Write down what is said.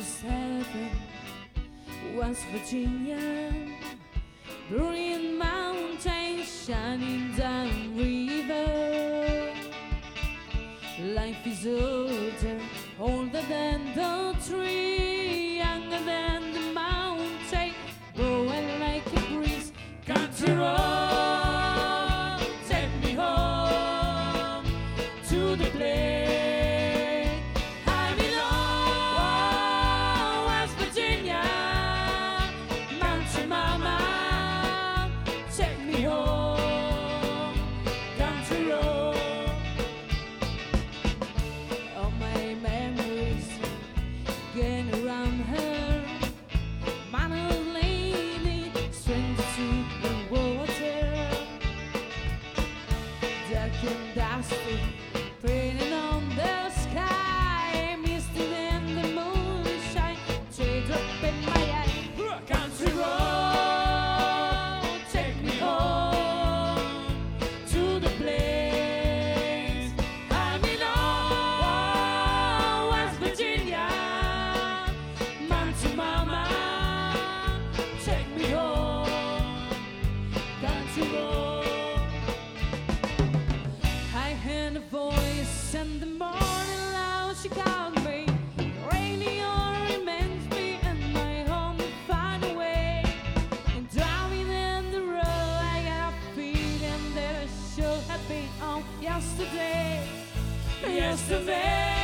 '67, West Virginia, brilliant mountains shining down river. Life is older than the tree, younger than the mountain, blowing like a breeze. Country road, take me home to the place I belong. West Virginia, Mountain Mama, take me home, country road. All my memories again around her, minor lady, stranger to the water, dark and dusty, painting on the sky, misty in the moonshine, teardrop in my eye. Country road, take me home to the place I belong. West Virginia, Mountain Mama, take me home, country road. I heard a voice in the morning loud, she called me. Rainy or reminds me and my home to find a way. And driving in the road, I got a feeling that I should have been on yesterday. Yesterday.